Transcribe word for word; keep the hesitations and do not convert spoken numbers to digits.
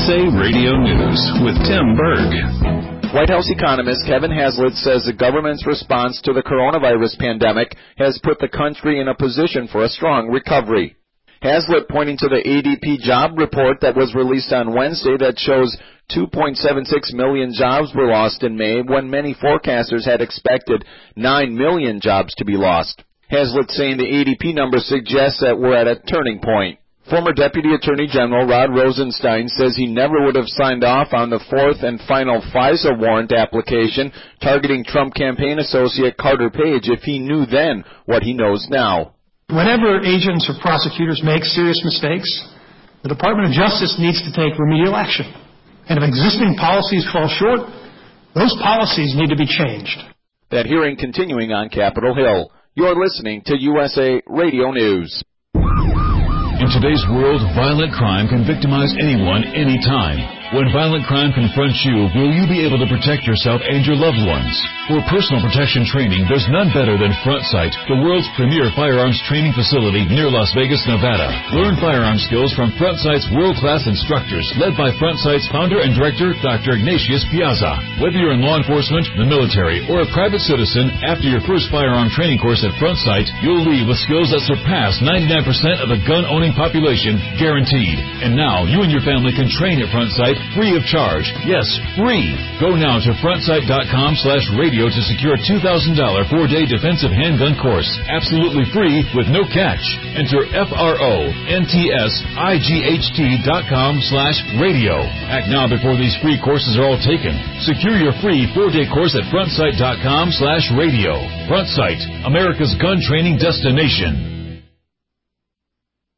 A Radio News with Tim Berg. White House economist Kevin Haslett says the government's response to the coronavirus pandemic has put the country in a position for a strong recovery. Haslett pointing to the A D P job report that was released on Wednesday that shows two point seven six million jobs were lost in May when many forecasters had expected nine million jobs to be lost. Haslett saying the A D P number suggests that we're at a turning point. Former Deputy Attorney General Rod Rosenstein says he never would have signed off on the fourth and final FISA warrant application targeting Trump campaign associate Carter Page if he knew then what he knows now. Whenever agents or prosecutors make serious mistakes, the Department of Justice needs to take remedial action. And if existing policies fall short, those policies need to be changed. That hearing continuing on Capitol Hill. You're listening to U S A Radio News. In today's world, violent crime can victimize anyone, anytime. When violent crime confronts you, will you be able to protect yourself and your loved ones? For personal protection training, there's none better than Front Sight, the world's premier firearms training facility near Las Vegas, Nevada. Learn firearm skills from Front Sight's world-class instructors, led by Front Sight's founder and director, Doctor Ignatius Piazza. Whether you're in law enforcement, the military, or a private citizen, after your first firearm training course at Front Sight, you'll leave with skills that surpass ninety-nine percent of the gun-owning population, guaranteed. And now, you and your family can train at Front Sight free of charge. Yes, free. Go now to frontsight.com slash radio to secure a two thousand dollars four-day defensive handgun course. Absolutely free with no catch. Enter F-R-O-N-T-S-I-G-H-T dot com slash radio. Act now before these free courses are all taken. Secure your free four-day course at frontsight.com slash radio. Front Sight, America's gun training destination.